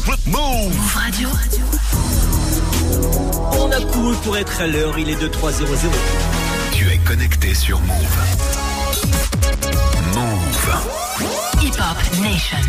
Move Radio. On a couru pour être à l'heure, il est 2-3-0-0. Tu es connecté sur Move. Move. Hip Hop Nation.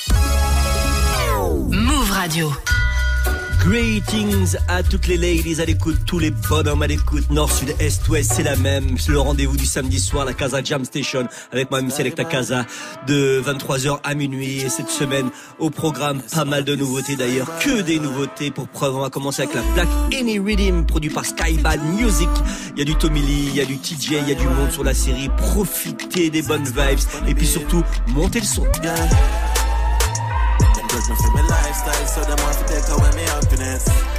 Move Radio. Greetings à toutes les ladies à l'écoute, tous les bonhommes à l'écoute, nord, sud, est, ouest, c'est la même. C'est le rendez-vous du samedi soir, la Casa Jam Station, avec moi, Selecta Casa, de 23h à minuit. Et cette semaine, au programme, pas mal de nouveautés d'ailleurs, que des nouveautés. Pour preuve, on va commencer avec la plaque Any Rhythm, produit par Skybad Music. Il y a du Tommy Lee, il y a du TJ, il y a du monde sur la série. Profitez des bonnes vibes, et puis surtout, montez le son. Judge me for my lifestyle, so them want to take away my happiness.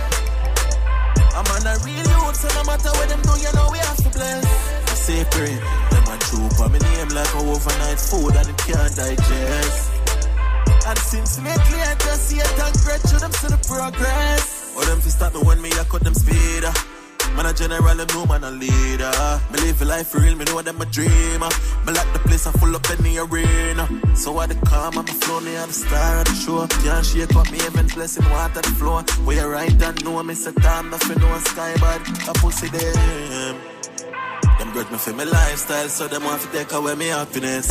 I'm on a real youth, so no matter what them do, you know we have to bless. I say pray, them a troop on my name like a overnight food and it can't digest. And since lately I just see it and grateful them to the progress. Or them fi stop me when me I cut them speed. Man a general, them know man a leader. Me live a life for real, me know them a dreamer. Me like the place I full up in the arena. So I the calm, I'm a flow, me I'm the star of the show. Can't shake up me even blessing water the floor. Where you right and know me say time, nothing no sky bad. I pussy them. Them grudge me for my lifestyle, so them want to take away my happiness.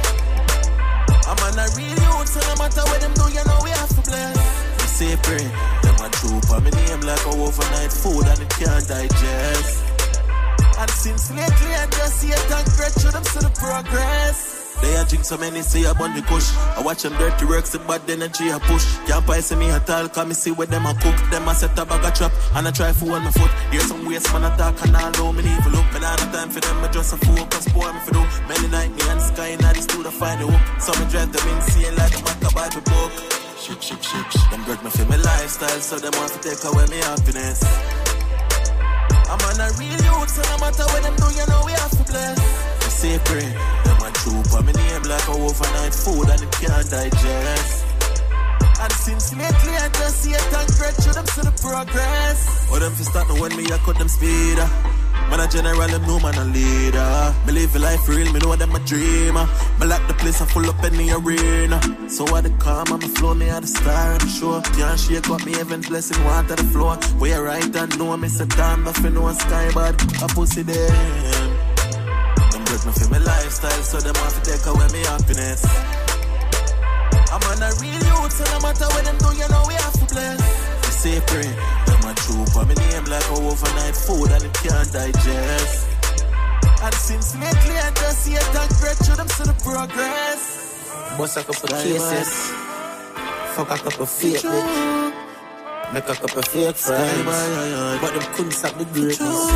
I'm on a real youth, so no matter what them do, you know we have to bless. Say pray, them a troop on my name like a overnight food and it can't digest. And since lately I just see it and grateful them to the progress. They a drink so many say about the kush. I watch them dirty works, the bad energy I push. Can't buy see me at all, cause me see where them a cook. Them a set a bag of trap and I try for on my foot. Hear some waste man attack and I know me need to look. But I have time for them, I just a focus, boy me for do. Many night me and sky and I just do to find the hook. So me drive them insane like the Maca Bible book. Ship. Them break me for my lifestyle, so them want to take away my happiness. I'm on a real youth, so no matter what them do, you know we have to bless. I say pray, them a troop on my name like a overnight food and it can't digest. And since lately I just see it and grateful them to the progress. Or them fi start me when me I cut them speed. Man a general, them know man a leader. Me live a life real, me know them a dreamer. Me like the place I full up in the arena. So I the calm, I'm a flow, me a the star of the show. Can't shake up me heaven blessing water the floor. Where you right and know me say time, nothing no sky bad. I pussy them. Them break me for my lifestyle, so them want to take away my happiness. I'm on a real youth, so no matter what them do, you know we have to bless. I say pray, them a troop on my name like a overnight food and it can't digest. And since lately I just see it and grateful them to the progress. Bust a couple cases, fuck a couple fake bitch, make a couple fake friends, but them couldn't stop the greatness.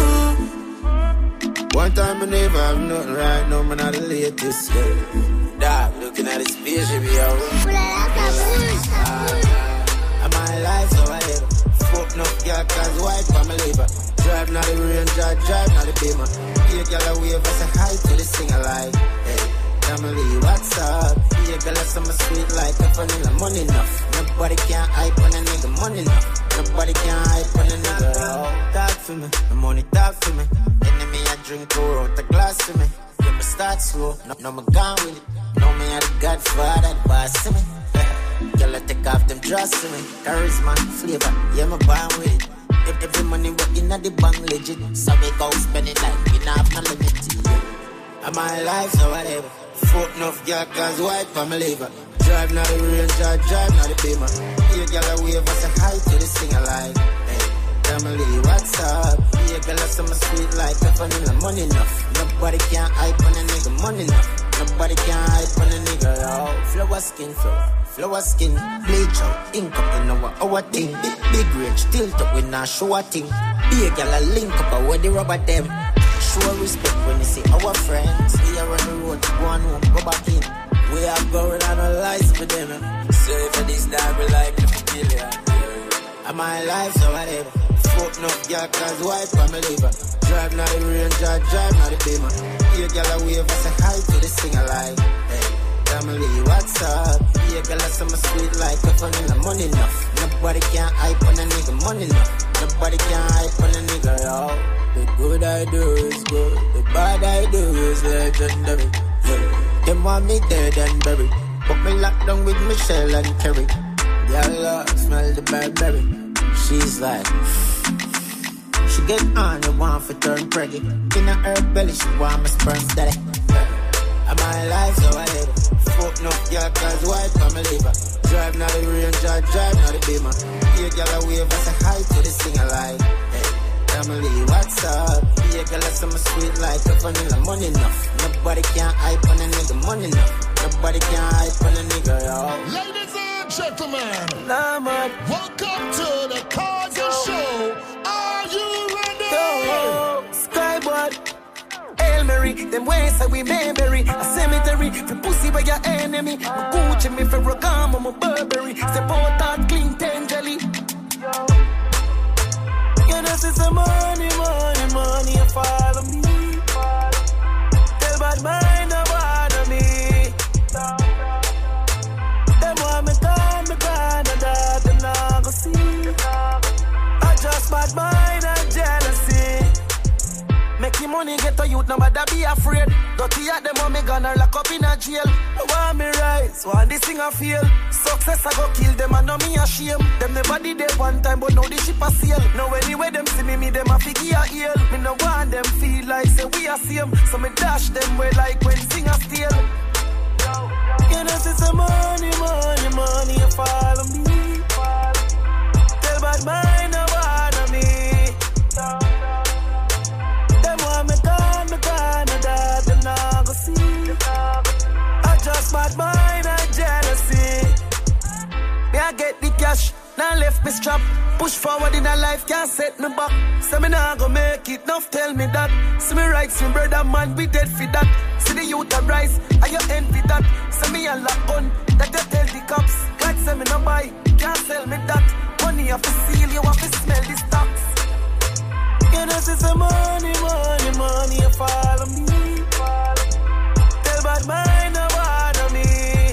One time I never have nothing right, no man not the latest, yeah. Dog, looking at this spaceship, yo. And my life, so I live. Fuck no girl, cause white for my labor. Drive not the range, drive not the beamer. Here, girl, a wave, I say hi to the singer like, hey, family, what's up? Here, girl, I say my sweet like a vanilla, money enough. Nobody can hype on a nigga, money enough. Nobody can hype on a nigga. Oh, talk for me, the money talk for me. Enemy, I drink, pour out the glass to me. Yeah, me start slow, no, me gone with it. Know me a the godfather, the boss to me. Girl, I take off them dress to me. Charisma, flavor, yeah, me born with it. Every money working at the bank legit. So we go spend it like we not have no limit. And my life, so whatever. Fuck enough girl, cause white for my liver. Drive not the range, drive not the beamer. Here, girl, a wave, I say hi to the singer like, hey, family, what's up? Here, girl, I say my sweet like a vanilla, money enough. Nobody can hype on a nigga, money enough. Nobody can hype on a nigga, yo. Flower skin, bleach out, ink up in our thing. Big range, tilt up, we not show a thing. Be a gal a link up, where the rubber them. Show respect when you see our friends. We are on the road, go on home, go back in. We are going on a lies with them. So for this dog, we like to kill ya. And my life, so whatever. Fuck no girl, cause white for my liver. Drive not the range, drive not the beamer. Here, girl, a wave, I say hi to the singer like, hey, family, what's up? Here, girl, I say my sweet like a vanilla, money enough. Nobody can hype on a nigga, money enough. Nobody can hype on a nigga, yo. The good I do is good, the bad I do is legendary. Yeah. Them want me dead and buried, but me locked down with Michelle and Kerry. Y'all smell the Burberry. She's like, she get on the one for turn pregnant. In her belly, she want my sperm steady. And my life, so I live. Fuck no girl, cause white for me liver. Drive not the range, drive not the beamer. Here, girl, I wave as a hi to the singer like, hey, family, what's up? Here, girl, I some sweet like a vanilla. Money enough. Nobody can hype on a nigga. Money enough. Nobody can hype on a nigga, yo. Ladies and gentlemen, nah, man. Welcome to the Kaza Show. Are you ready? Yo, Skyboard. Hail Mary, them ways that we Mayberry. A cemetery, for pussy by your enemy. My Gucci, me Ferragamo, my Burberry. Step out that clean tenderly. You know, see some money, you follow me. Tell bad mind, no bother me. Them want me gone, and that them not go see. I just bad mind and jealousy. Making money get to youth, no matter be afraid. Dirty at them want me gonna lock up in a jail. I want me rise, want this thing I feel. Success I go kill them and know me a shame. Them never did it one time, but now the ship a sail. Now anyway them see me them a figure a heel. Me no want them feel like say we a same. So me dash them way like when sing a steal. You know see some money, you follow me. Tell bad mind no bother me. Them want me gone, and that them not go see. I just bad mind and jealousy. Me I get the cash, now left me strap. Push forward in a life, can't set me back. Say me nah go make it, enough tell me that. See me right, see brother man, we dead for that. See the youth a rise, and you envy that. Say me a lock on, that you tell the cops. God say me no buy, can't sell me that. Money have to seal, you have to smell the stocks. You know see some money, you follow me. Tell bad mind no bother me.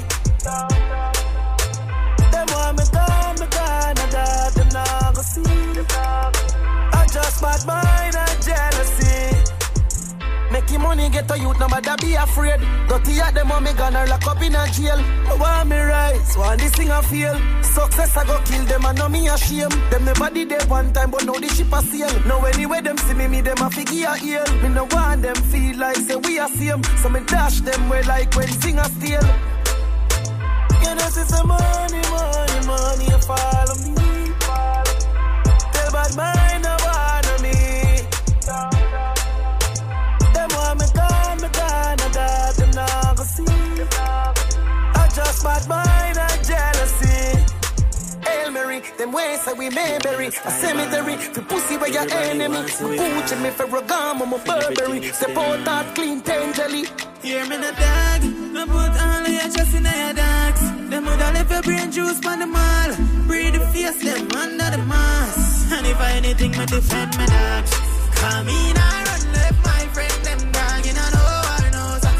Them want me gone, and that them not go see. I just bad mind and jealousy. Making money get to youth, no matter be afraid. Dirty at them want me gonna lock up in a jail. I want me rise, want this thing I feel. Success I go kill them and know me a shame. Them never did it one time, but now the ship a sail. Now anyway them see me them a figure a heel. Me no want them feel like say we a same. So me dash them way like when sing a steal. You know see some money, you follow me. Tell bad mind no bother me. Them want me gone, and that them not go see. I just bad mind and jealousy. Hail Mary, them ways that we Mayberry. A cemetery, for pussy by your enemy. My Gucci, me Ferragamo, my Burberry. Step out that clean tenderly. Hear me the dog, no put all of your trust in your dogs. Them woulda left your brain juice on the mall. Breathe the face, them under the mask. And if anything, me defend my dogs. Come in, I run left my friend, them dog, you know, so.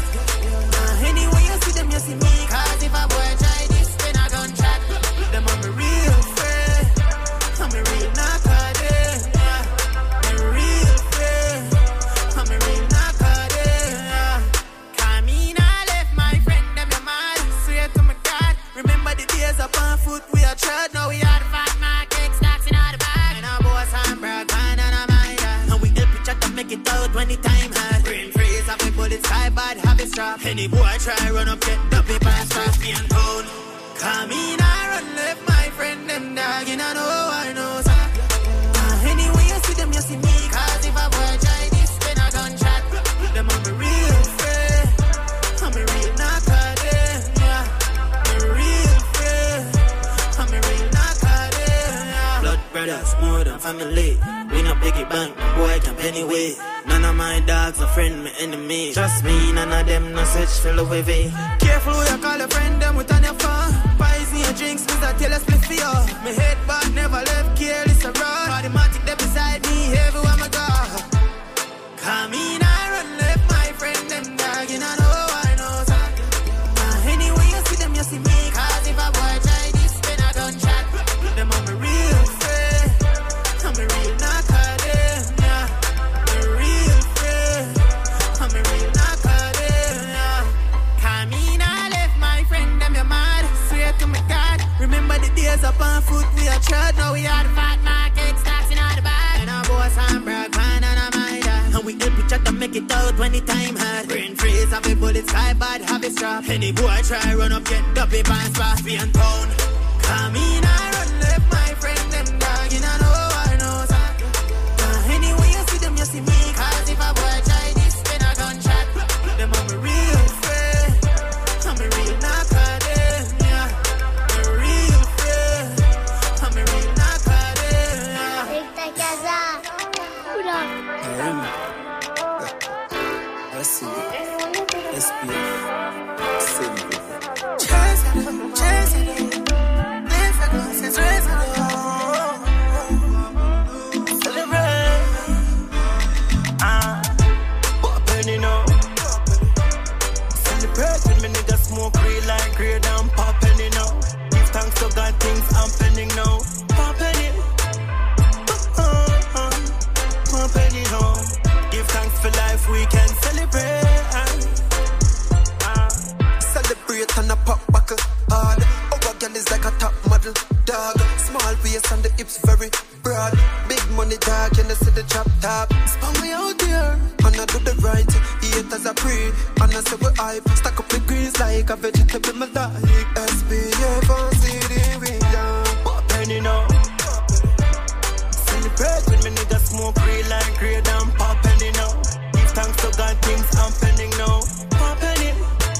Anyway you see them, you see me. Cause if a boy try this, then I gun chat. Them on me real friend, I'm a real narcotic. I'm a real friend, I'm a real narcotic. Come in, I left my friend, them your mad. Swear to my God, remember the days up on foot, we are trod. Now we are the fat market, stocks in all the bag. And our boss and brag, man, and I'm and we help each other make it out when the time hard. Brain freeze, have a bullet, sky bad, have a strap. Any boy try run up, get the paper and start me and tone. Come in, I run left my friend, them dog, and I know, so. Anyway you see them, you see me. Cause if a boy try this, then I gun shot. Them I'm a real friend, I'm a real narcotic, yeah. I'm a real friend, I'm a real narcotic, yeah. Blood brothers, more than family. We not biggie bank, boy can anyway. None of my dogs are friend, my enemy. Trust me, none of them no search for Louis V. Careful who you call a friend, them with on your phone. Poison your drinks, me that tell us split for you. My head back, never left, careless a road. Automatic, they beside me, everywhere I go. Come in, I run left my friend, them dog, and I know, so. Anyway you see them, you see me. Cause if a boy try this, then I gun shot. Them I'm a real friend, I'm a real narcotic, yeah. I'm a real friend, I'm a real narcotic, yeah. Come in, I left my friend, them your boy tried, now we are the fat market, stocks in all the bag. And our boys on brag, man, and I'm my dad. And we help each other make it out when the time hard. Brain freeze, have a bullet, sky bad, have a strap. Any boy try run up, get duppy pants, fast, be and pound. Come in, I run left, my friend, them dog, you know I know, sir. Anyway, you see them, you see me, cause if a boy try this, then a gunshot. Them I'm a real friend, I'm a real Macadamia. I'm a real friend, I'm a real Macadamia. Electa Casa. Pura. Let's see. SPF. Simple. Celebrate with me, nigga, smoke real like grade and pop penny now. Give thanks to God, things I'm pending now. Pop penny. Pop penny now. Give thanks for life, we can celebrate. Celebrate and a pop buckle hard. Our girl is like a top model dog. Small waist and the hips very broad. Big money dog, you know see the chop top. Spam me out there, and I do the right. Eat as I pray, and I say we hype. Stack up the greens like a vegetable, my dog. SPF on CD, we down. Pop penny now. Celebrate with me, nigga, smoke real like grade and pop penny now. Give thanks to God, things I'm pending now. Pop penny.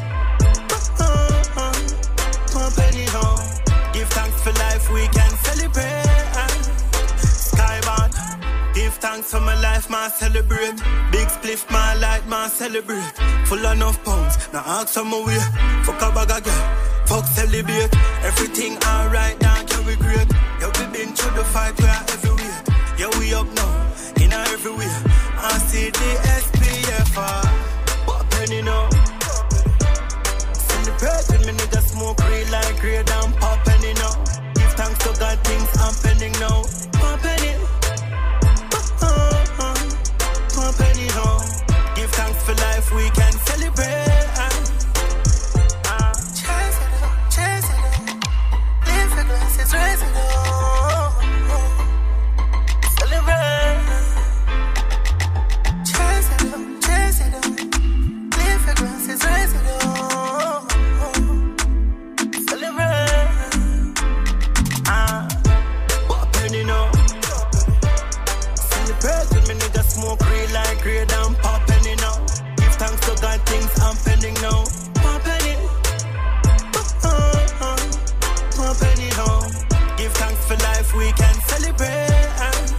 Penny home. Give thanks for life, we can celebrate. Skybound. Give thanks for my life, man, celebrate. Big spliff, my light, man, celebrate. Full enough pounds, now ask some more way. Fuck a bag of girl, fuck celebrate. Everything alright, now carry great. Yeah, we been through the fight, we are everywhere. Yeah, we up now, in everywhere. I see the SPF, but penny now. Celebrate with me, nigga, smoke real like grade and pop penny now. Give thanks to God, things I'm pending now. Pop penny. Pop penny now. Give thanks for life, we can celebrate. Chase it, live for glasses, raise it up. Celebrate. Chase it, live for glasses, raise it up. Celebrate with me, nigga, smoke real like grade and pop penny now. Give thanks to God, things I'm pending now. Pop penny. Pop penny now. Give thanks for life, we can celebrate.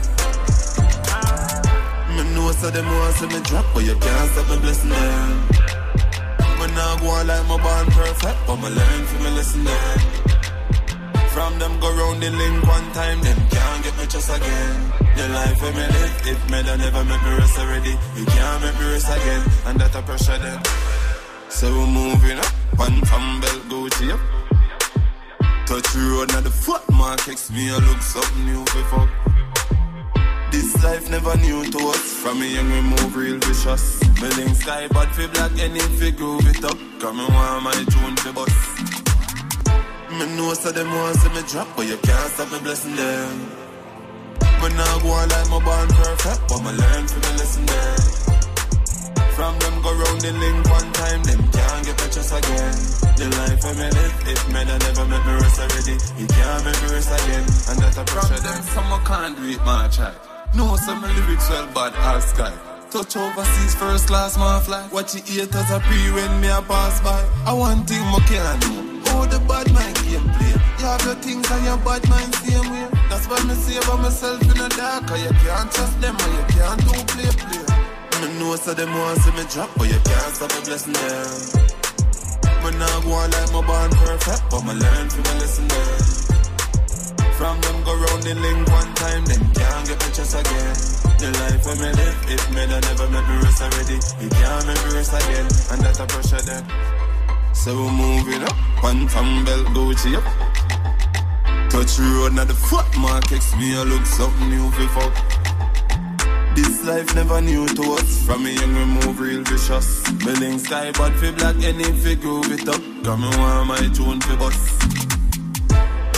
Me know so them want see me drop, but you can't stop me blessing them. Me nah go on like my born perfect, but me learn from me lesson them. From them go round the link one time, them can't get me just again. The life when me live, it may never make me rest already. You can't make me rest again, and that a pressure them. So we moving up, one from belt Gucci up. Touch road now the foot marks me, I look something new before. This life never new to us. From me young we move real vicious. Me link sky bad fi black and if fi groove it up. Cause me want my tune fi bust. Me know so them want see me drop, but you can't stop me blessing them. Me nah go on like my born perfect, but me learn from me lesson them. From them go round the link one time, them can't get me just again. The life I me live, it may never make me rest already. You can't make me rest again, and that a pressure them. Some can't do it, my child. No, some lyrics well bad as sky. Touch overseas first class, my fly. Watch the haters a pre when me a pass by. I want thing my can't know. How the bad mind game play. You have your things and your bad mind same way. That's why me say about myself in the dark. Cause you can't trust them and you can't do play. Me know so them want see me drop, but you can't stop me blessing them. Me nah go on like my born perfect, but me learn from me lesson them. From them go round the link one time, them can't get me just again. The life I me live, it may never make me rest already. You can't make me rest again, and that a pressure them. So we moving up, one from belt Gucci up. Touch road now the foot marks me, I look something new before. This life never new to us. From me young we move real vicious. Me link sky bad fi black, any fi groove it up. Cause me want my tune fi bust. Me know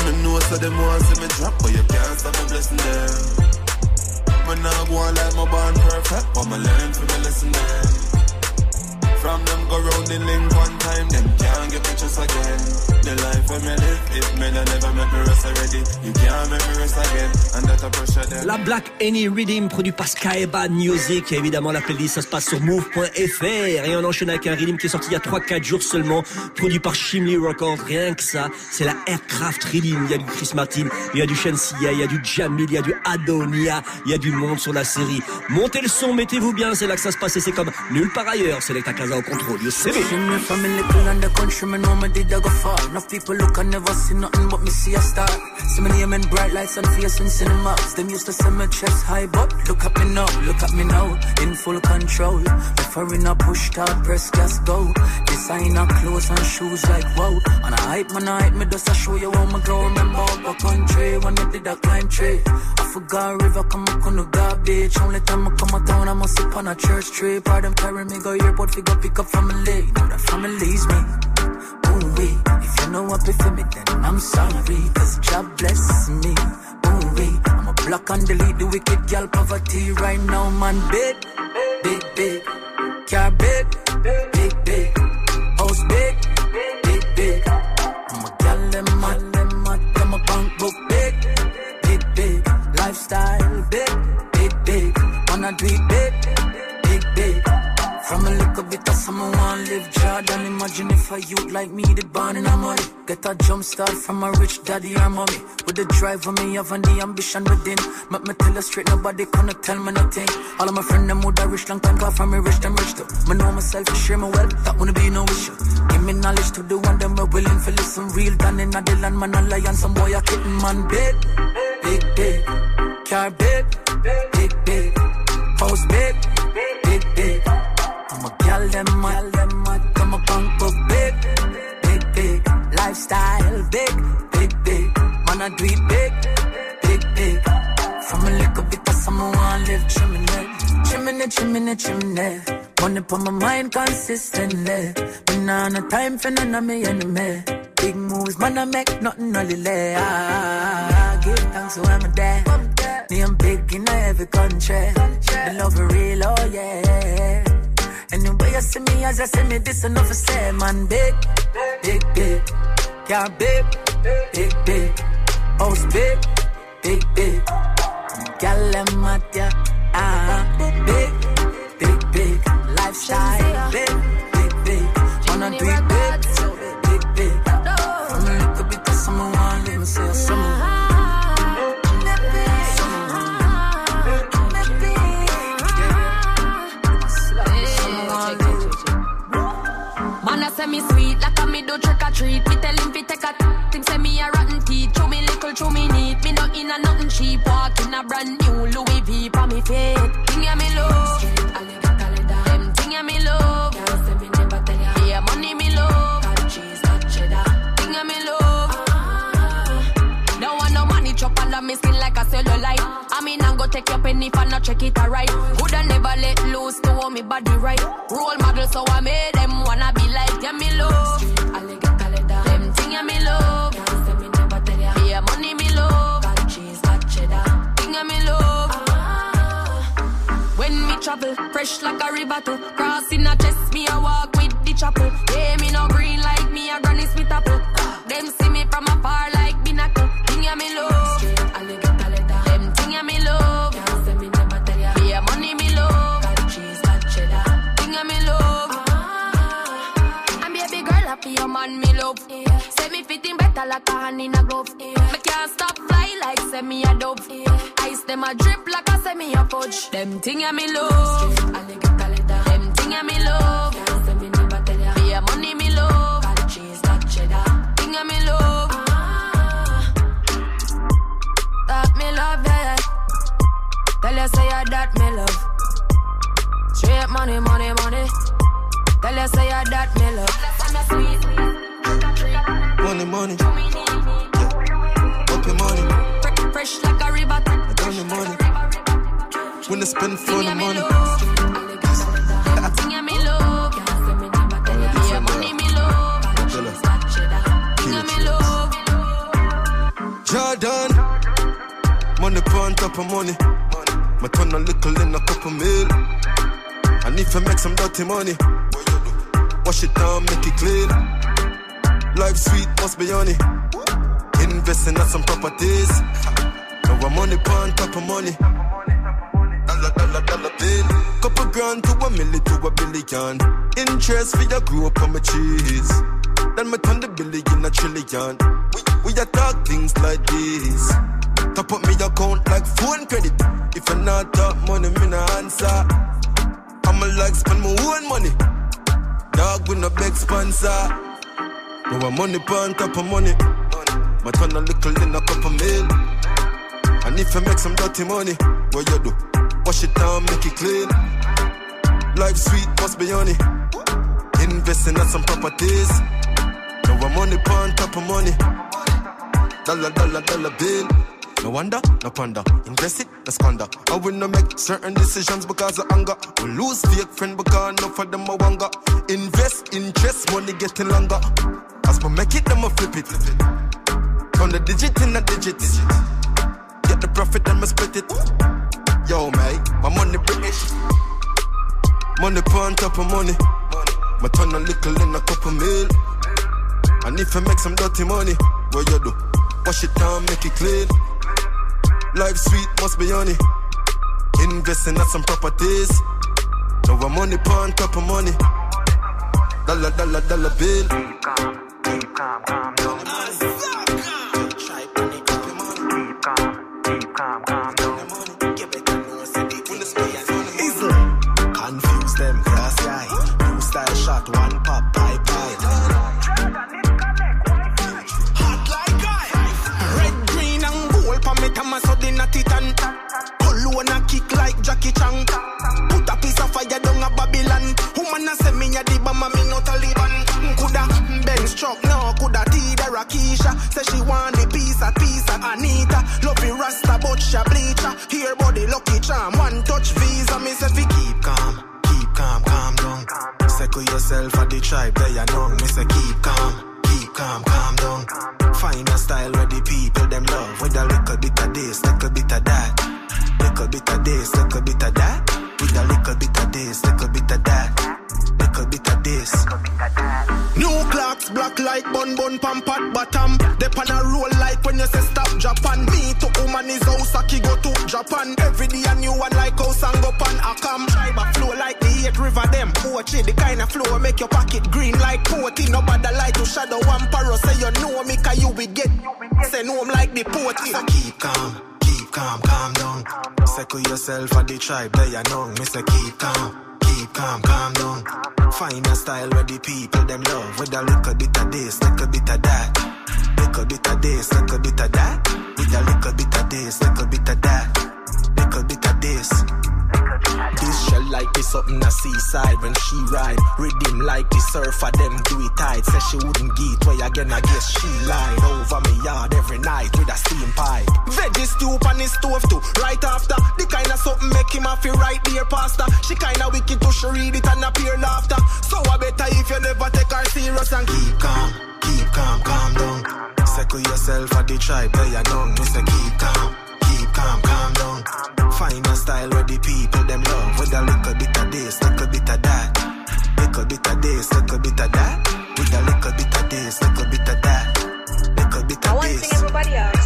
So them want see me drop, but you can't stop me blessing them. Me nah go on like my born perfect, but me learn from me lesson them. From them go round the link one time, them can't get pictures again. The life I me live, if me never make me rest already, you can't make me rest again, and that a pressure them. La Black Any Rhythm, produit par Skyban Music. Et évidemment, la playlist, ça se passe sur move.fr. Et on enchaîne avec un rhythm qui est sorti il y a 3-4 jours seulement, produit par Shimley Records. Rien que ça, c'est la Aircraft Rhythm. Il y a du Chris Martin, il y a du Shensia, il y a du Jamil, il y a du Adonia, il y a du monde sur la série. Montez le son, mettez-vous bien, c'est là que ça se passe et c'est comme nulle part ailleurs. C'est Selecta Casa au contrôle, you see me. Enough people look and never see nothing but me see a star. See me name in bright lights and face in cinemas. Them used to send me chest high, but look at me now, in full control. Referring a push start, press gas go. Designer clothes and shoes like wow. And I hype me just to show you how me grow. Remember up a country when I did a climb tree. I forgot river come up on the garbage. Only time I come a town I must sit on a church tree. Part them carry me go airport, figure pick up family. Now that family's me. Ooh-wee. If you know what for me, then I'm sorry, cause God bless me. Ooh-wee. I'm a block and delete the wicked girl poverty right now, man. Big, big, big. Car big, big, big. House big, big, big. I'm a girl, them a bank book big, big, big. Lifestyle big, big, big. Wanna do it big, big, big. From a little bit of someone want live Jordan. Imagine if a youth like me did born in a money. Get a jump start from a rich daddy or mommy. With the drive of me, have and the ambition within. Make me tell you straight, nobody gonna tell me nothing. All of my friends, them would have rich long time, cause from me rich, them rich too. Me know myself, I share my wealth, that wouldn't be no issue. Give me knowledge to the one, them are willing for listen. Real done in the land, man, a lion, some boy a kitten, man. Big, big, big. Car big, big, big. House big, big, big. I'm a gal, them mad, come a punk book big, big, big. Lifestyle big, big, big. Man, I do it big, big, big. From a little bit of someone want live chimney. Money put my mind consistently. But now no time for none of me enemy. Big moves, man, I make nothing only lay. Give thanks to I'm a dad. Me, I'm big in every country. The love is real, oh yeah. Anyway, you see me as I see me, this enough to say, man. Big, big, big. Car big, big, big. House big, big, big. Gal, I'm at ya. Big, big, big. Lifestyle, big, big, big. Wanna do it big, big, big. From a little bit of someone want live and say someone. Man, I say me sweet, like a me do trick or treat. Me tell him fi take a thing, say me a rotten teeth. Chew me little, chew me neat. Me not in a nothing cheap. Walk in a brand new Louis V for me feet. Thing ya me love, them thing ya me love. Yeah, money me love, cheese not cheddar. Thing ya me love. Don't want no money chop under me skin like a cellulite. I mean I go take your penny if I not check it alright. Coulda never let loose to hold me body right. Role model so I made them wanna be like yeah me love. Them thing yeah me love. Yeah money me love. Cheese not cheddar. Thing yeah me love. When me travel, fresh like a river too. Crossing a chest, me a walk with the chapel. Yeah me no green like me a Granny Smith apple. Them see me from afar like binacle. Thing yeah me love. Them thing yeah me love. Yeah money me love. Cheese not cheddar. Thing yeah me love. I'm baby girl happy your man me love. Say me fitting better like a hand in a glove. Me can't stop fly like say me a dove. Ice them a drip like a say me a fudge. Them thing yeah me love. Them thing yeah me love. Yeah money me love. Cheese not cheddar. Thing yeah me love. That me love yeah. Tell you say you that me love. Straight money, money, money. Tell you say you that me love. Money, money. Yeah. Up your money. Fresh like a river. I done the money. When I spend for the money. Thing me love. Yeah, money me love. Thing me love. Jordan. Money on top of money. My turn a little in a couple mil. I need to make some dirty money. Wash it down, make it clean. Life sweet, must be honey. Investing in some properties. Now I'm money on top of money. Dollar bill. Couple grand to $1 million to $1 billion. Interest for your grow up on my cheese. Then me turn the billion a trillion. We a talk things like this. Top up me account like phone credit. If I not talk money, me no answer. I'ma like spend my own money. Dog with no big sponsor. Now I'm money on top of money. My turn a little in a couple mil. And if I make some dirty money, what you do? Wash it down, make it clean. Life sweet, must be honey. Investing in some properties. Now I'm money on top of money. Dollar bill. No wonder, no ponder. Invest it, no squander. I will not make certain decisions because of anger. We lose fake friend because enough of them I wanga. Invest, interest, money getting longer. As we make it, I'ma flip it. Turn the digit in a digit. Get the profit, I'ma split it. Yo, mate, my money British. Money on top of money. My turn a little in a couple mil. And if I make some dirty money, what you do? Wash it down, make it clean. Life sweet, must be honey. Investing in some properties. Now I'm money on top of money. Dollar bill. Keep calm down. Confuse them, glassy eye. New style shot, one pop, pie. Hot like guy. Red, green and gold, pa me tama so di na titan. Cologne a kick like Jackie Chan. Put a piece of fire down a Babylon. Woman a say me a di bama, me no Taliban. Coulda Benz truck, no coulda Tida Rakisha. Say she want the piece of Anita. Love the Rasta, but she bleacher. Here body lucky charm, one touch visa. Me say fi keep calm down. Secure yourself at the tribe, there you know. Me say keep calm down. Find a style where the people them love. With a little bit of this, little bit of that. Little bit of this, little bit of that. With a little bit of this, little bit of that. Little bit of this. New clocks, black like bun pampat bottom. They pan a roll like when you say stop Japan. Me to woman is house, Aki go to Japan. Every day a new one like house and go pan a cam. Tribe a flow like the 8 river them. Poetry, the kind of flow make your pocket green like poetry. Nobody like to shadow one paro. Say you know me cause you will get. Say no I'm like the poetry. So keep calm down. Secure yourself at the tribe, there you know. Me say keep calm down. Find a style where the people them love. With a little bit of this, little bit of that. Little bit of this, little bit of that. With a little bit of this, little bit of that. Little bit of this. This shell like this up in the seaside when she ride. Rhythm like the surfer, them do it tight. Said she wouldn't get way again, I guess she lied. Over me yard every night with a steam pipe. Veggie stew on his stove too. Right after, the kind of something make him have to right there pasta. She kinda wicked to she read it and appear laughter. So I better if you never take her serious and keep calm down. Secure yourself at the tribe, there you know. Me say keep calm down. Find a style where the people them love. With a little bit of this, little bit of that. Little bit of this, little bit of that. With a little bit of this, little bit of that. Little bit of this. Everybody else.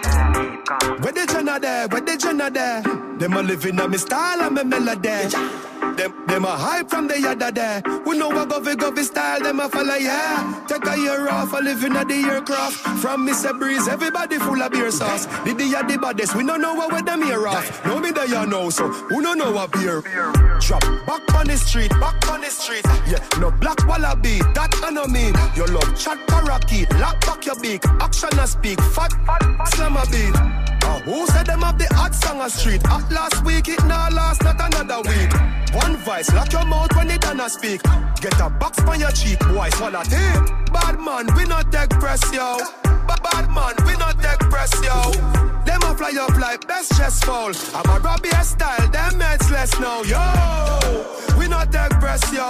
Where the Jenna there? Where the Jenna there? Them a living on me style and me melody. Them a hype from the yada there. We know what govy style, them a follow, yeah. Take a year off, a living at the aircraft. From Mr. Breeze, everybody full of beer sauce. The the baddest, we don't know what with them here off. No me there you know, so who don't know what beer. Drop back on the street. Yeah, no black wallaby, that I know me. You love chat parakeet, lock back your beak. Action and speak, fat slam a beat. Who said them have the hot song on street? At last week, it now last, not another week. One voice, lock your mouth when it done speak. Get a box on your cheek, boy, swallow tape. Bad man, we not take press, yo. Bad man, we not take press, yo. Them a fly up like best chest fall. I'm a Robbie style, them heads less now, yo. We not take press, yo.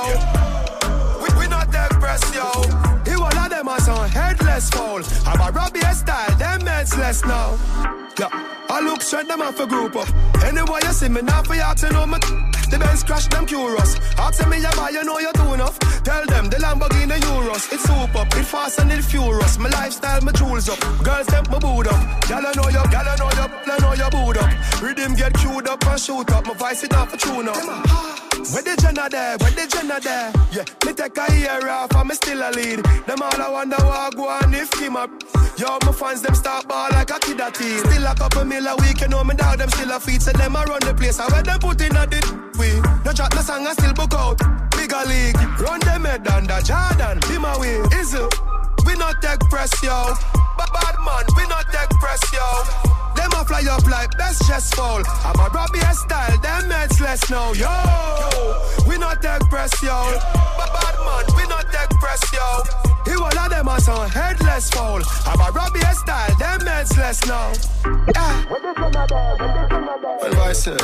We not take press, yo. He all of them are some headless fall. I'm a Robbie style, them heads meds less now. Yeah, I look straight them off a group up. Anyway you see me now for you to know me. The Benz crash them curious. Ask me you buy, you know you do enough. Tell them the Lamborghini Euros. It's super up, it fast and it furious. My lifestyle, my jewels up. Girls them my boot up. Y'all know you, y'all know you boot up. Rhythm get queued up and shoot up. My voice it off a tune up. Where the Jenna there, where the Jenna there? Yeah, me take a year off and me still a lead. Them all I wonder what go on if him up. Yo, my fans them start ball like a kid a teen. Still a couple mil a week, you know me dog them still a feed. So them a run the place, I where them put in a dit. We no drop the song, I still book out. Bigger league, run them head under Jordan. Be my way, is it? We not take press, yo. But bad man, we not take press, yo. Them a fly up like best chest fall. I'm a Robbie style, them meds less now, yo. We not take press, yo. But bad man, we not take press, yo. He all of them are some headless fall. I'm a Robbie style, them meds less now. Yeah. Well, I say.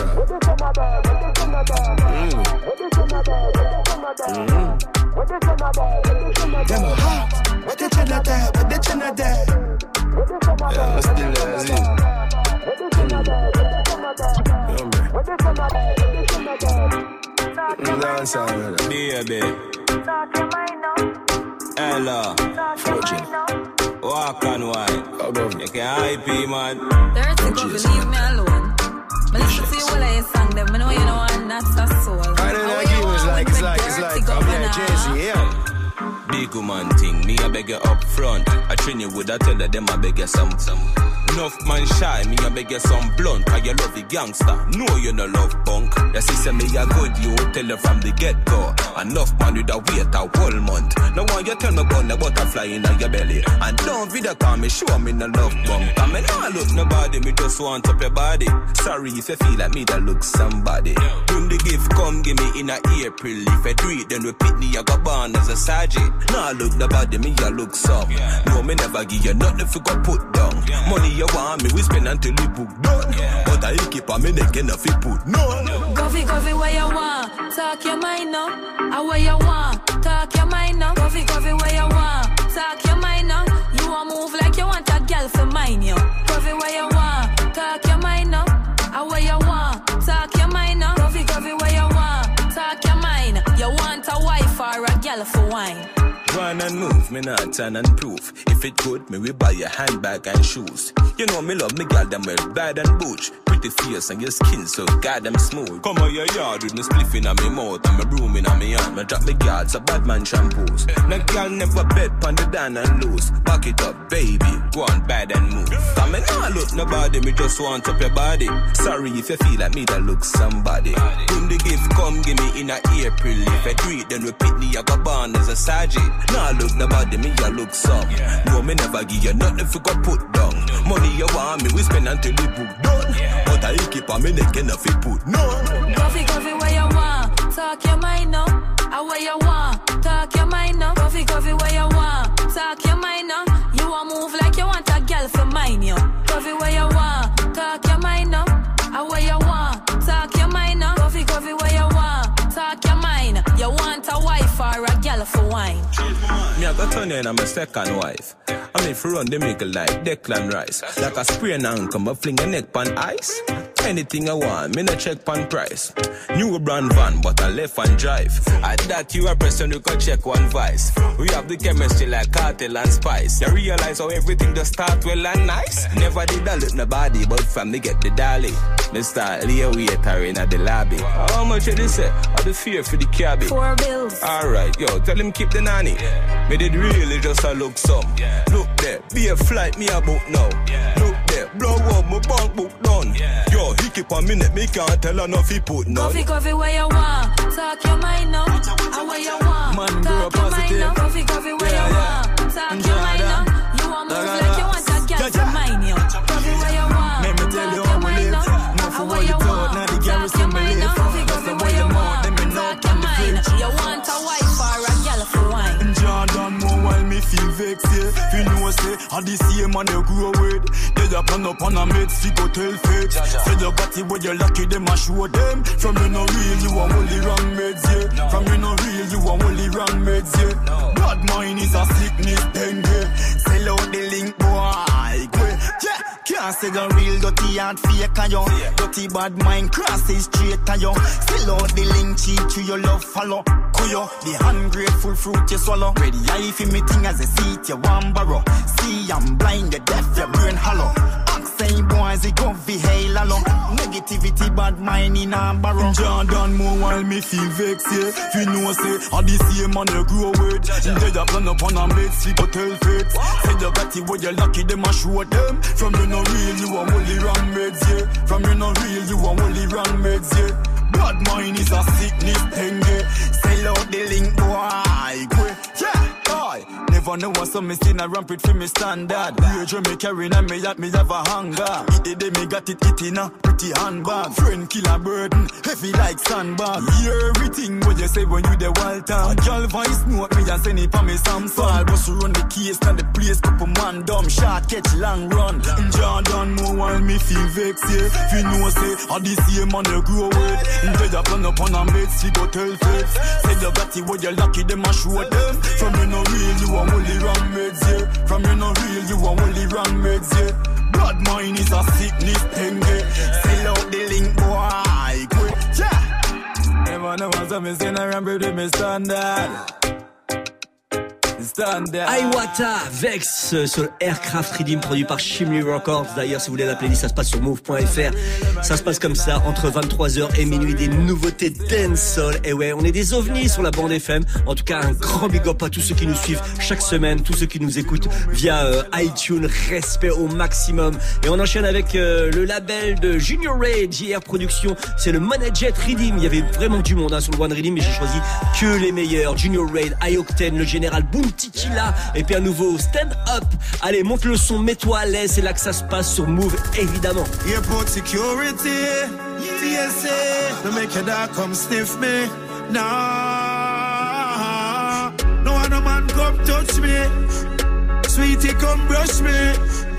Them a hot. What the Jenna there? What the Jenna there? Yeah, I'm still lazy. Dance on baby. Ella. Walk on white. You can hype me, man. Dirty, go leave me alone. I listen to you while I sing them. I know you know I'm not so soul. I don't know it's like, I'm here, Jay-Z, yeah. Big woman thing, me I beg you up front. I train you with a tell them I beg you some. Enough man shy, me I beg you some blunt. Cause you love the gangster, no you no love punk. Your sister me a good, you tell her from the get-go. Enough man with a wait a whole month. No one you tell me about the butterfly in your belly. And don't video call me, show me no love bump. Cause me not look nobody, me just want up your body. Sorry if you feel like me that look somebody. When the gift come, give me in a April. If I do it, then repeat me, I got born as a sergeant. Nah look nobody, me I look some. No, me never give you nothing if you got put down. Money you want me, we spend until we book done. But I keep on me neck enough you put no. Coffee, where you want? Talk your mind now. I where you want? Talk your mind now. Coffee, where you want? Talk your mind now. You want move like you want a girl for mine, yo. Coffee, where you want? Talk your mind now. I where you want? Talk your mind now. Coffee, where you want? Talk your mind. You want a wife or a girl for wine? Run and move, me not turn and proof. If it good, me will buy your handbag and shoes. You know me love me girl them well bad and butch. Pretty fierce and your skin so goddamn smooth. Come on your yard with me spliff in my mouth and me broom in my hand. Me drop me guards, a bad man shampoos. No girl never bet pon the down and loose. Back it up, baby, go on bad and move. Cause me not look nobody, me just want up your body. Sorry if you feel like me that look somebody. When the gift come, give me in a April. If I do it, then repeat me, I got born as a sergeant. Nah look nobody, me I look some. No, me never give you nothing if you got put down. Money you want me, we spend until we book done. But I keep on me neck enough you put no. Coffee, where you want? Talk your mind now. I where you want? Talk your mind now. Coffee, where you want? Talk your mind now. You want move like you want a girl for mine, yo. Coffee, where you want? Talk your mind now. I where you want? Talk your mind now. Coffee, where you want? Talk your mind. You want a wife or a girl for wine? Me I got turn in on my second wife. I mean for run the make like Declan Rice. Like a spray and ankle, I fling a neck pan ice. Anything I want, me no check pan price. New brand van, but I left and drive. At that you a person who can check one vice. We have the chemistry like cartel and spice. You realize how everything just start well and nice. Never did I look nobody, but from me get the dolly. Me start lay waiter in at the lobby. How much did they say? I the fear for the cabby. 4 bills. Alright, yo, tell him keep the nanny. Me did really just a look some. Look there, be a flight me a book now. Look there, blow up my bank book done. Yo, he keep a minute, me can't tell enough he put no. Coffee, where you want? Talk your mind now. I where you want? Man, talk your mind now. Coffee, where you want? Talk your mind now. You want move like you want a girl for mine, yo. Coffee, where you want? Let me tell you how we live. No for what you thought, now the girl is in my life. That's the way you want. Let me know on the fridge. You want a wife or a girl for wine? Jordan more while me feel vexed, yeah. You know say, I the same man they grow with. They a plan up on a mate, see go tell fakes. Say you got it, but you lucky, them a show them. From you no real, you are only wrong meds, yeah. From you no real, you are only wrong meds, yeah. Bad mind is a sickness, dengue. Sell out the link, boy. Yeah. can't say the real dirty and fake and you. Dirty bad mind crosses straight and you. Still out the link cheat to your love follow. Kuyo, the ungrateful fruit you swallow. Ready eye for me thing as a seat you want borrow. See I'm blind, you deaf, your brain hollow. Same boys, it go fi hail along. Negativity, bad mind in a barrow. Jordan more while me feel vexed, yeah. Fi know say, all the same man you grow with. They a plan up on a bed, sleep or tell fates. Say you got it where you lucky, them a show them. From you no real, you a only wrong meds, yeah. From you no real, you a only wrong meds, yeah. Bad mind is a sickness thing, yeah. Sell out the link, boy, yeah. Never know what some me seen a rampant for me standard. Rage me carrying and me that me have a hunger. It the day me got it in a pretty handbag. Friend kill a burden, heavy like sandbag. Hear everything what you say when you the wild town. Girl voice note me and send it for me Samsung. I'll bust run the case and the place couple man dumb. Shot catch long run. Jordan more while me feel vexed, yeah. Fi know say, all the same man you grow with. They a plan up on a bed, sleep or tell fates. Say you got it where you lucky, them a show them. From you no real, you a only wrong meds, yeah. From you no real, you a only wrong meds, yeah. Bad mind is a sickness thing, yeah. Sell out the link, boy, quick, yeah. Never know what some is in a ramp with me standard. Iwata, Vex sur Aircraft Redeem produit par Shimmy Records. D'ailleurs, si vous voulez la playlist, ça se passe sur move.fr. Ça se passe comme ça, entre 23h et minuit, des nouveautés dancehall. Et ouais, on est des ovnis sur la bande FM. En tout cas, un grand big up à tous ceux qui nous suivent chaque semaine, tous ceux qui nous écoutent via iTunes. Respect au maximum. Et on enchaîne avec le label de Junior Raid, JR Productions. C'est le Manajet Redeem. Il y avait vraiment du monde sur le One Redeem, mais j'ai choisi que les meilleurs. Junior Raid, I-Octane, le Général Bounty Killa, et puis un nouveau Stand Up. Allez, monte le son, mets-toi à l'aise, c'est là que ça se passe sur Move, évidemment. Airport security, TSA, no make your dog come sniff me. Nah, no other man come touch me. Sweetie come brush me.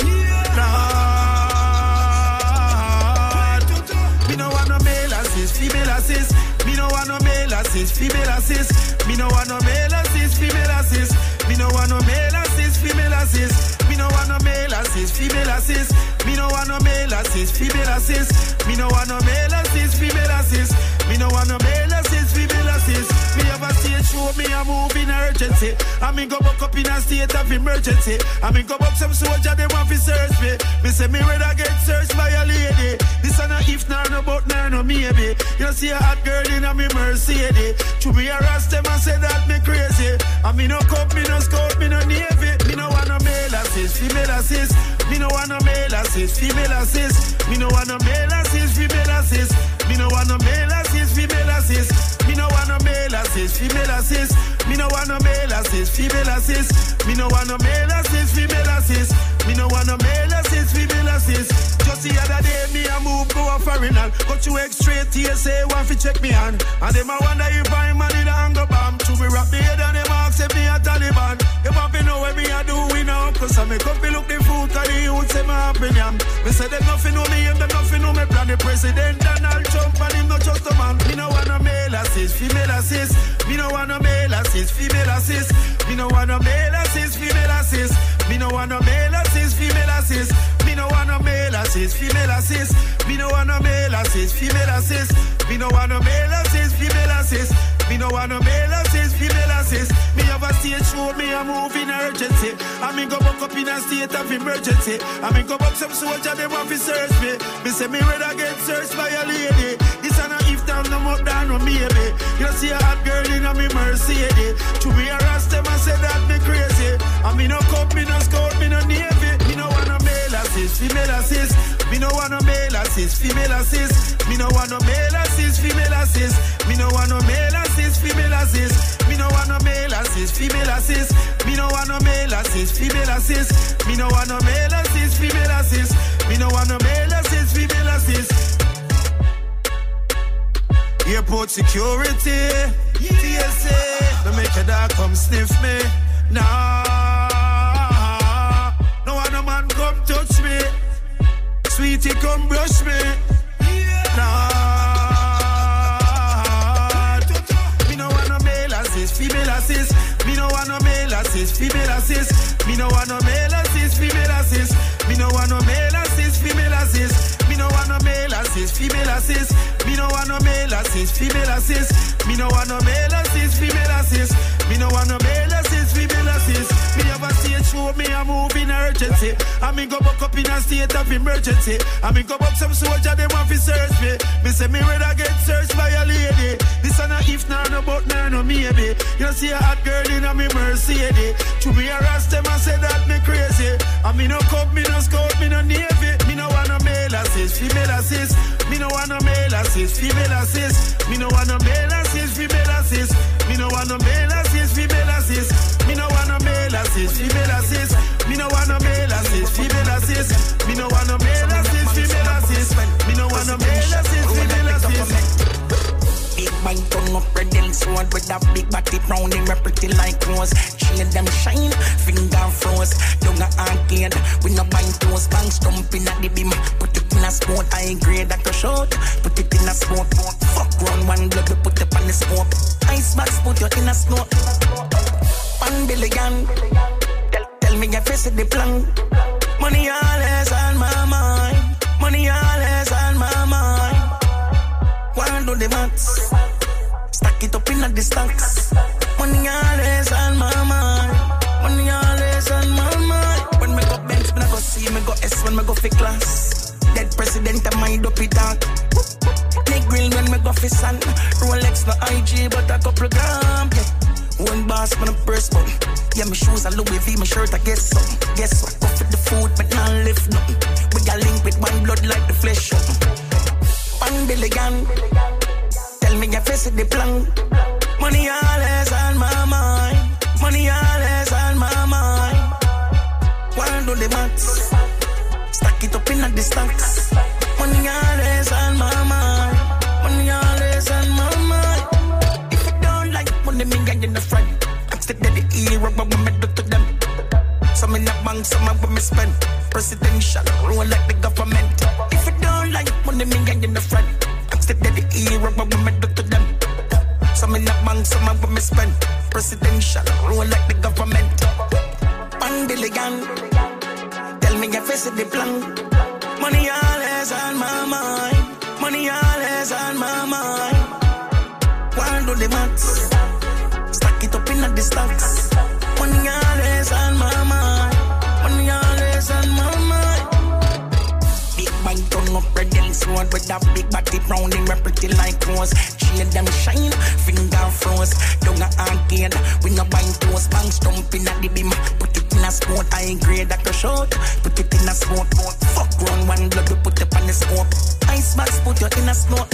Nah, me no want no male assist, female assist. Me no want no male assist, female assist. Me no want no male assist, female assist. Me no want no male assist, female assist. Me no want no male assist, female assist. Me no want no male assist, female assist. Me no want no male assist, female assist. Me no want no male assist, female assist. Me have a stage show, me a move in urgency. I me go back up in a state of emergency. I me go back some soldier, they want to search me. Me say me rather get searched by a lady. This a no if, nor no but, nor no maybe. You see a hot girl in a me Mercedes. To be harass them and say that me crazy. I me no cup, me no scout, me no navy. Me no want no male assist, female assist. Me no want no male assist, female assist. Me no want no male assist, female assist. Me no want no male assist, female assist. Me no want no male assist, female assist. Me no want no male assist, female assist. Me no want no male assist, female assist. Me no want no male assist, female assist. Just the other day, me a move go a foreigner. Got you straight TSA, want fi check me on. And them a wonder if I'm a did hang up bomb. To me wrap me head and them ask if me a Taliban. They want to know what me a do we now. Cause I make up me look the food, cause the youth say my opinion. Me say them nothing know me, them nothing know me plan. The president Donald Trump and him not just a man. Me no want no male assist, female assist. Me no want no male assist, female assist. Me no want no male assist, female assist. Me no want no male assist, female assist. Me no want no male assist, female assist. Me no want no male assist, female assist. Me no want no male assist, female assist. Me no want no male assist, female assist. Me have a stage show, me a move in urgency. I me go back up in a state of emergency. I me go back some soldier, they want to search me. Me say me rather get searched by a lady. This a no if down, no more down, no maybe. You see a hot girl in a me Mercedes. To be harass them and say that me crazy. I me no cup, me no scout, me no navy. Me no want no male assist, female assist. Me no want no male assist, female assist. Me no want no male assist, female assist. Me no want no male assist, female assist. Me no want no male assist, female assist. Me no want no male assist, female assist. Me no want no male assist, female assist. Me no want no male assist, female assist. Airport security, TSA, don't make your dog come sniff me. Nah, no other man come touch me. Sweetie come brush me. Nah, me no want no male assist, female assist. Me no want no male assist, female assist. Me no want no male assist, female assist. Me no want no male assist, assist, female assist. Me no want no male assist, female assist. Me no want no male assist, female assist. Me have a stage show, me a move in urgency. I me go back up in a state of emergency. I me go back some soldier, they want to search me. Me say me rather get searched by a lady. This a no if, nor no but, nor no maybe. You see a hot girl in a me Mercedes. To me harass them and say that me crazy. I me no cup, me no scout, me no navy. Me no want no male assist, female assist. Me no want no male assist, female assist. Me no want no male assist, female assist. Me no want no male assist, female assist. Me no want no male assist, female assist. Me no want no male assist, female assist. Me no want no male assist, female assist. Me no want no male assist, female assist. Big bang turn up red and sword with that big body round him pretty like rose. Chain them shine, finger froze. Young arcade, we no bang toes. Bang stumping at the beam. Put it in a sport, I grade that to short. Put it in a sport. Fuck round one blood, we put it on the smoke. Ice box, put you in a snow. One billion. Tell me your face at the plan. Money always on my mind. Money always on my mind. Why do the maths? Stack it up in the stacks. Money always on my mind. Money always on my mind. When me go Benz, when I go C, me go S, when me go for class. Dead president, I mind up it dark. Nick grill when me go for sun. Rolex, no IG, but a couple gram. Yeah. One boss, when I burst button. Yeah, my shoes are Louis V, my shirt, I guess something. Guess what? Go for the food, but not lift nothing. We got link with one blood like the flesh something. 1 billion. Tell me your face at the plan. Money always on my mind. Money always on my mind. Why do the maths? Stack it up in the stacks. Money always on my mind. Money always on my mind. If you don't like money, me get in the front. I'm still the hero, but we do to them. Some in the bank, some of me spend. Presidential, rule like the government. If you don't like money, me get in the front. I'm still the hero, but we do to them. Some in the bank, some of me spend. Presidential, rule like the government. 1 billion. Tell me your face at the plan. Money always on my mind. Money always on my mind. Why do the maths? Stack it up in the stacks. Money always on my mind. Money always on my mind. Big bang turn up red and sword with that big body round him pretty like rose. Chain them shine, finger froze. Young arcade, we no bang toes. Bang stumping at the beam. Put it in a sport, I grade that to short. Put it in a sport. Fuck round one blood, we put it on the scope. Ice box, put you in a snow.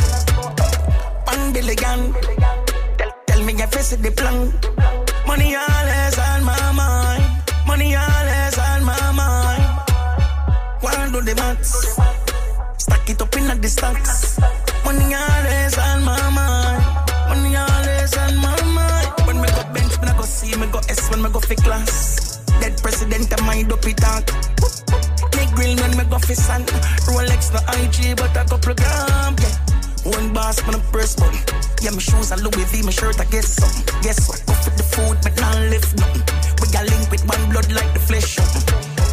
1 billion. Tell me your face at the plan. Money always on my mind. Money always on my mind. Why do the maths? Stack it up in the stacks. Money always on my mind. Money always on my mind. When me go Benz, when I go C, me go S, when me go for class. Dead president, I mind up it dark. Nick grill when me go for sun. Rolex, no IG, but a couple gram. Yeah. One boss, when I burst button. Yeah, my shoes are Louis V, my shirt, I guess something. Guess what? Go for the food, but not lift nothing. We got link with one blood like the flesh something.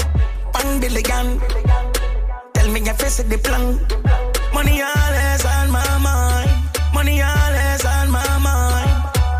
1 billion. Tell me your face at the plan. Money always on my mind. Money always on my mind.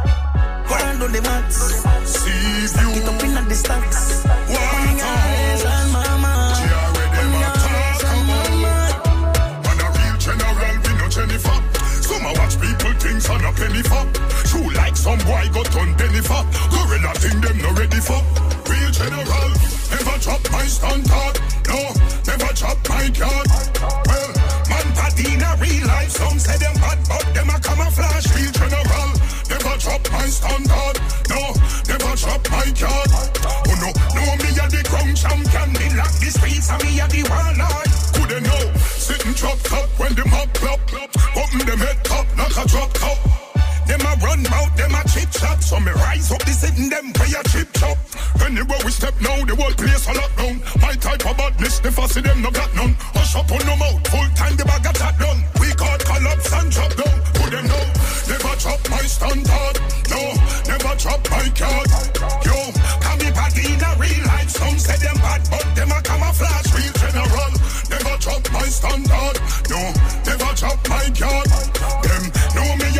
Why do the maths? Stack it up in the stacks. Money always on my mind. Money always on my mind. Man a real general, we no Jennifer. Some a watch people things on a penny for. True like some boy got on penny for. Gorilla thing them no ready for. Real general, never drop my standard. No, never drop my card. Well, man Padina real life. Some say them bad, but them a camouflage. Real general, never drop my standard. No, never drop my card. Oh no, me a the crown champion. Me lock the streets and me a the warlord. Couldn't know, sitting drop top when them hot club. Open them head top, knock a drop top. Them a run out, them a chip chop. So me rise up, the sitting them pay a chip chop. Anywhere we step now, the whole place a lock down. My type of badness, the fussy them no got none. Hush up on no mouth, full time the bag a chat done. We got collapse and drop down. Put them know, never drop my standard. No, never drop my card. Yo, can be bad in a real life. Some say them bad, but them a camouflage. Real general, never drop my standard. No, never drop my card. Them know me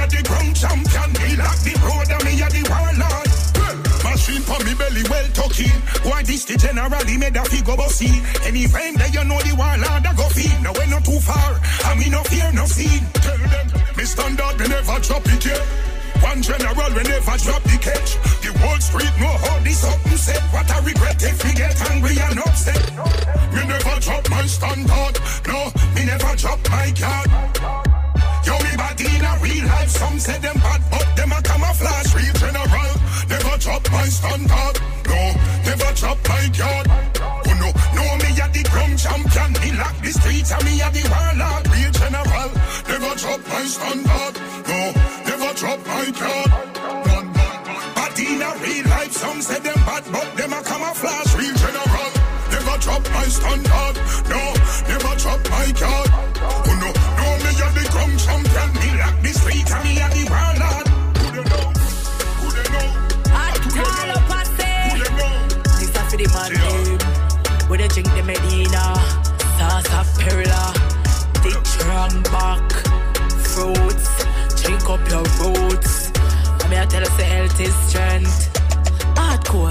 bossy. Anytime that you know the warlord I go feed. Now we're not too far, I mean no fear, no seed. Tell them, me stand up, me never drop it yet. One general, we never drop the catch. The whole street know how this something said. What I regret if we get angry and upset. Me never drop my standard. No, me never drop my card. Yo, me body in a real life. Some say them bad, but them a camouflage. Real general, never drop my standard. No, never drop my card. Oh no, me a the ground champion. Me lock the streets and me a the warlord. Real general, never drop my standard. No, never drop my card. Body in a real life. Some say them bad, but them a camouflage. Real general, never drop my standard. No, never drop my card. Oh no, me a the ground champion. Me lock the streets and me a the warlord. Who they know? Who they know? Atalo Passe. Who they know? This a for the man name. Where they drink the Medina, Sasa Perla, the strong back, fruits, drink up your roots. I mean I tell us the health is strength. Hardcore.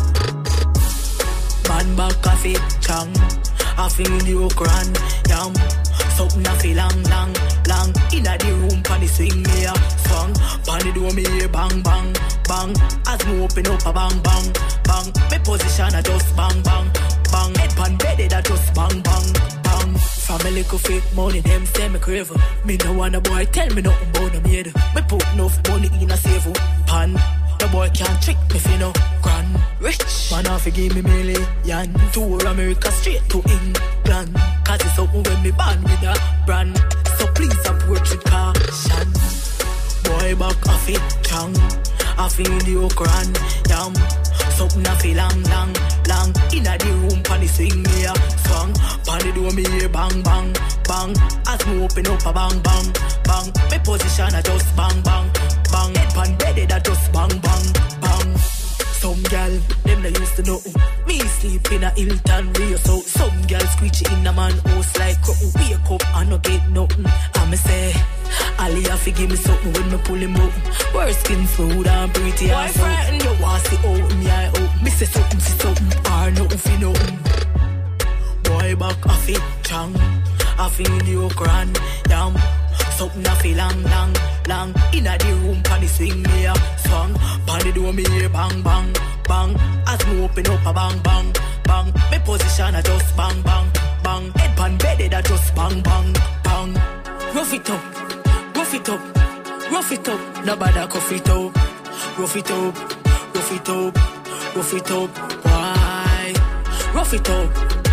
Man back coffee, chang. I feel the okran, yam. Something I feel long. Inna the room, pan the swing me a swang. Pan the door me a bang. As me open up a bang. Me position a just bang. Head pan bedded a just bang. Family could fit money, them say me crave. Me no want a boy tell me nothing about no maid. Me put enough money in a save pan. The boy can't trick me for no grand. Rich man off give me million. Tour America straight to England. Cause it's something when me born with a brand. So please approach with caution. Boy back off it chang. I feel the okran yam. Something I feel long. Inna the room pan the swing me a swang. Pan the door me a bang. As me open up a bang. Me position a just bang. Head pan bedded a just bang. Some gal, them they used to know. Me sleep in a Hilton Rio. So some gal screechy in a man house like wake up and no get nothing. I me say, Ali have to give me something when me pull him out. Worst skin smooth and pretty and so. You want to see out me eye out. Me say something for something or nothing for nothing. Boy back off it chang. I feel the okran yam. Something I feel long. Inna the room, pan the swing me a swang. Pan the door me a bang. As me open up a bang. Me position a just bang. Head pan bedded a just bang. Rough it up. Nobody cuff it up. Rough it up. Why? Rough it up.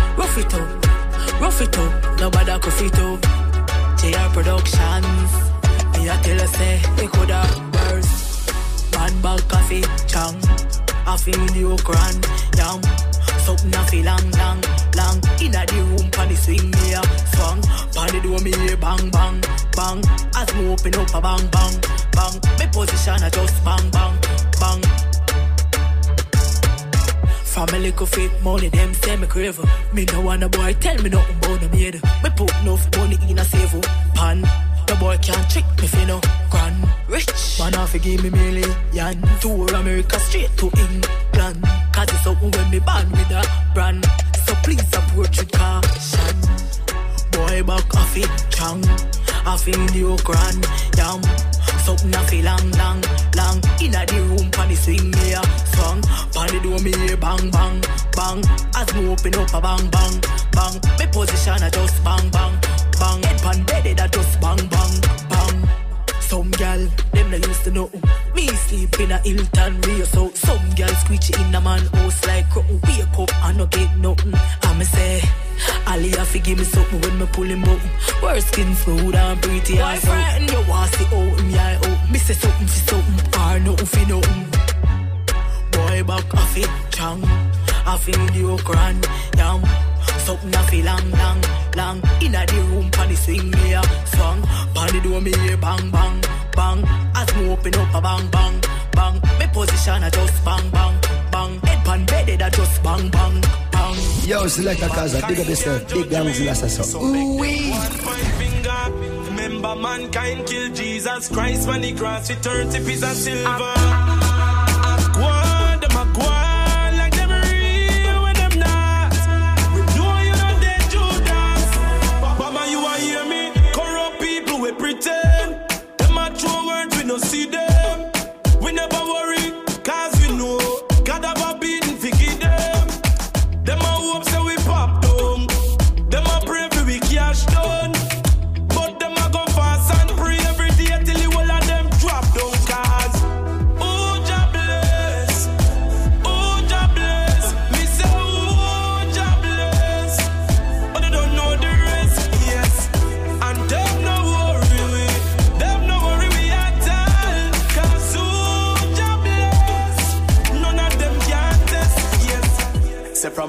Nobody cuff it up. JR Productions. Me a tell her say they coulda burst. Man bag coffee chang. I feel the okran yam. Something I feel long. Inna the room pan the swing me a swang. Pan the door me a bang. As me open up a bang. Me position a just bang. Family could fit money, them say me crave. Me no want a boy tell me nothing about no maid. Me put enough money in a save pan. The boy can't trick me for no grand. Rich man off give me million. Tour America straight to England. Cause it's something when me born with a brand. So please approach with caution. Boy back off it chang. I feel the okran yam. Something I feel long. Inna the room pan the swing me a swang. Pan the door me a bang. As me open up a bang. Me position a just bang. Head pan bedded a just bang. Some gal, them they used to know. Me sleep in a Hilton Rio. So some gal screechy in a man house like wake up and no get nothing. I me say, Ali have to give me something when me pull him out. Worst skin smooth and pretty and so. You want to see out me eye out. Me say something for something or nothing for nothing. Boy back off it chang. I feel the okran yam. Something I feel long. Inna the room pan the swing me a swang. Pan the door me a bang. As me open up a bang. Me position a just bang. Head pan bedded a just bang. Yo, Selecta Kaza, big up yourself. Big gangs in Assassin. Ooh-wee. Remember mankind killed Jesus Christ when he crossed with 30 pieces of silver. Them a go like them real when them not.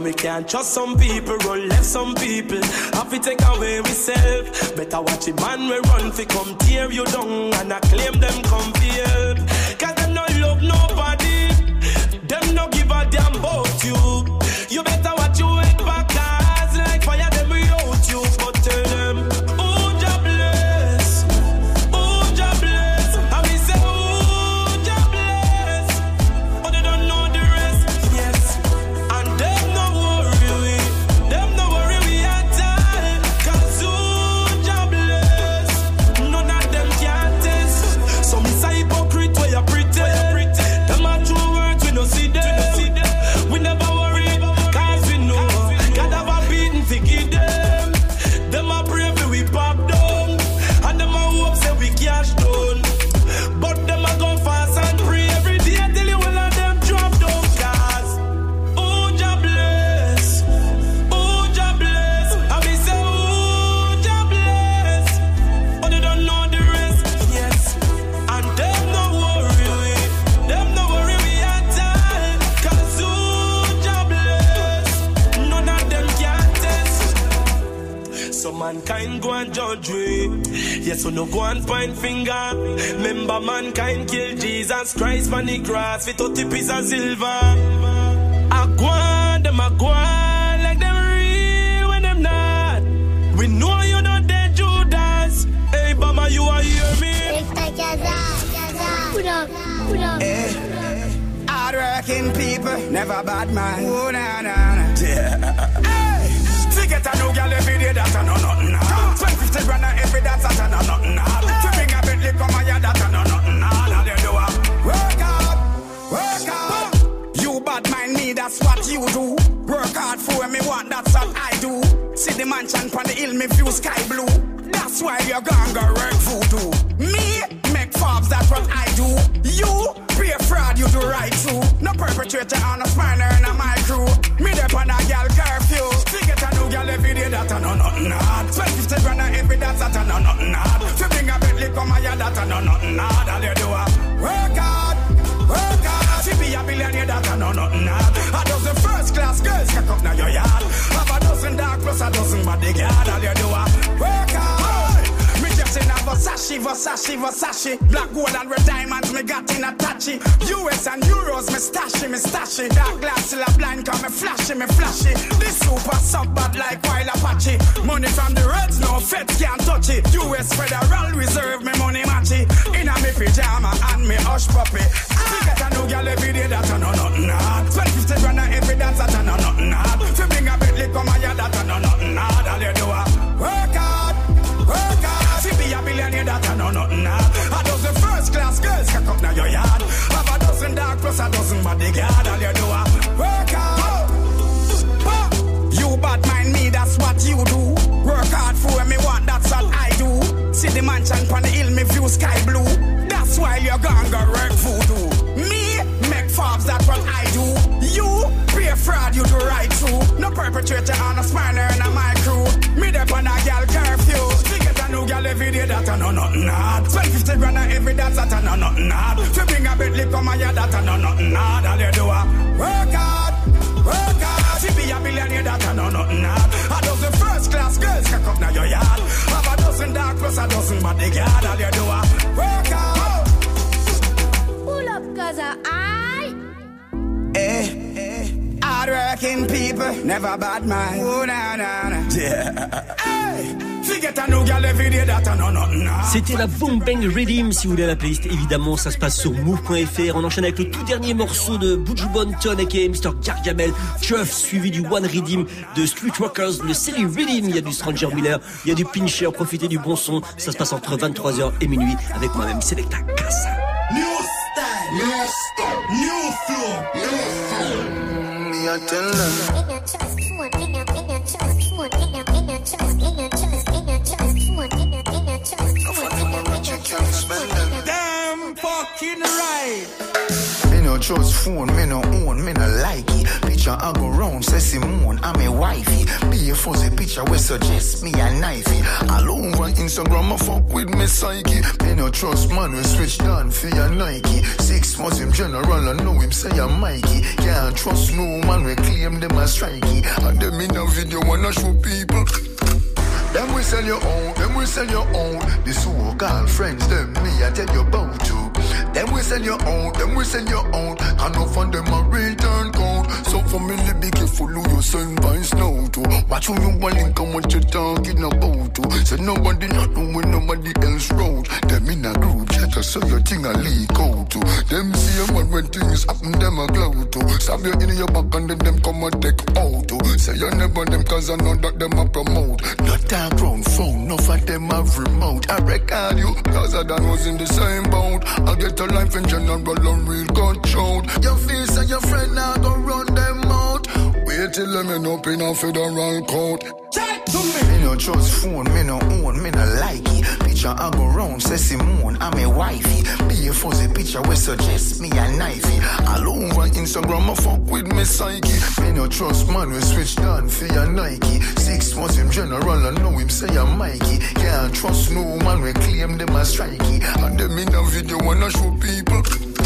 me can't trust some people, run left some people. Have to take away myself. Better watch a man we run fi come tear you down and I claim them come feel. Cause them no love nobody. Them no give a damn about you. You better watch your head back, cause like fire them we out you. But tell them, oh Jah bless, oh Jah bless. And we say, oh Jah bless. Oh they don't know the rest, yes. And them no worry we at all. Cause oh Jah bless, none of them can test. So me say hypocrite where you pretend. Them are true words we no see them. We never worry, cause we know God have a beaten to give them. Them are brave, we pop down. And them are hope say we cash down. But them are go fast and pray every day till you will have them drop down. Cause, oh Jah bless, oh Jah bless. And we say, oh Jah bless. Oh they don't know the rest, yes. And them no worry we at all. Cause oh Jah bless, none of them can test. So mankind go and judge we. Yes, so no go and point finger. Remember mankind kill Jesus Christ on the cross with 30 pieces of silver. I go on like them real when them not. We know you not dead Judas. Hey Bama, you are hear me? Put up. Hard-working people, never bad man. Oh, na. Yeah. Hey, forget a new girl every day, that's a no nothing. 150 grand every dance, that's a no nothing. To bring a Bentley, come on, yeah, that's a no nothing. Now they do a work hard. You bad mind me, that's what you do. Work hard for me, want, that's what I do. See the mansion on the hill, me view sky blue. That's why you're gonna go work voodoo. Me, make fobs, that's what I do. You, be a fraud, you do right too. No perpetrator on a spiner in my crew. Me there on a girl curfew. Forget a new girl every day, that's a no nothing hard. 150 grand every dance, that's a no nothing hard. To bring a Bentley, come on, yeah, that's a no nothing hard. All you do a work hard. To be a billionaire, that's a no nothing hard. A dozen first class girls can come now your yard. Have a dozen dark plus a dozen bodyguard. All you do a work hard. Me just in a Versace. Black gold and red diamonds me got in a touchy. US and Euros me stashy. Dark glass till a blind come me flashy. This super sub bad like Wild Apache. Money from the Reds, no feds can't touch it. US Federal Reserve me money matchy. In a me pyjama and me hush puppy. I get a new girl every day, that's a no nothing hard. 150 grand every dance, that's a no nothing hard. To bring a Bentley, come on, yeah, that's a no nothing hard. All you do a work hard. To be a billionaire, that's a no nothing hard. A dozen first class girls can come now your yard. Have a dozen dark plus a dozen bodyguard. All you do a work hard. You bad mind me, that's what you do. Work hard for me, want, that's what I do. See the mansion on the hill, me view sky blue. That's why you're gonna go work voodoo. Me, make fobs, that's what I do. You, be a fraud, you do right too. No perpetrator on a spiner in my crew. Me there on a girl curfew. Get a new girl every day, that's a no nothing hard. 150 grand every dance, that's a no nothing hard. To bring a Bentley, come on, yeah, that's a no nothing hard. All you do a work hard. To be a billionaire, that's a no nothing hard. A dozen first class girls can come now your yard. Have a dozen dark plus a dozen bodyguard. All you do a work hard. Pull up, cause I hard-working people, never bad mind. Oh, na. Yeah. Hey, forget a new girl every day, that's a no nothing hard. C'était la Boom Bang Rhythm. Si vous voulez la playlist, évidemment, ça se passe sur move.fr. On enchaîne avec le tout dernier morceau de Buju Banton aka Mr. Gargamel, Chuff, suivi du One Rhythm de Streetwalkers, le Silly Rhythm. Il y a du Stranger Miller, il y a du Pincher. Profitez du bon son. Ça se passe entre 23h et minuit avec moi-même, Selecta Casa. New style, new flow. Me I tell them. Damn fucking right. Me no trust phone, me no own, me no like it. Picture I go round, say Simone, I'm a wifey. Be a fuzzy picture we suggest me a knifey. All over Instagram, I fuck with me psyche. Me no trust man, we switch down for your Nike. 6 months him general, I know him say I'm Mikey. Can't trust no man, we claim them as strikey. And them in a video wanna show people. Them we sell your own, them we sell your own. The so-called friends, them me I tell you about to. Them we sell your own, them we sell your own. I know from them a return code. So family be careful who you send by snow to. Watch who you want link and what you talking about to. So nobody not know when nobody else wrote. Them in a group chat so your thing a leak out to. Them see a man when things happen, them a glow to. Stab you in your back and then them come and take out to. Say you never them cause I know that them a promote. Not that grown phone, no for them have remote. I record you, cause I done was in the same boat. I get a life in general and real control. Your face and your friend now go run them out. Wait till them end up in a federal court. Check to me. Me no trust phone, me no own, me no like it. Picture I go round, say Simone, I'm a wifey. Be a fuzzy picture we suggest me a knifey. All over Instagram I fuck with me psyche. Me no trust man, we switch down for your Nike. 6 months him general, I know him say I'm Mikey. Can't trust no man, we claim them as strikey. And them in a video wanna show people.